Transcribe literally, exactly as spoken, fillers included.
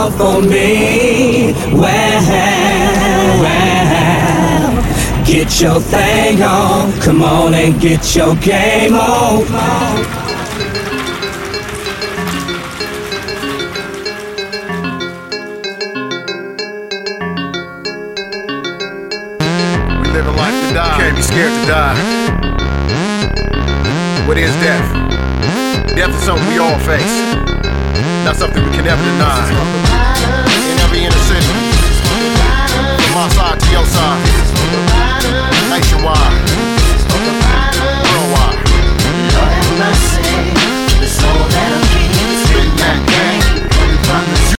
all for me. Well, well, get your thing on, come on and get your game on. Live a life to die. Can't be scared to die. What is death? Death is something we all face. Not something we can ever deny. In every inner city.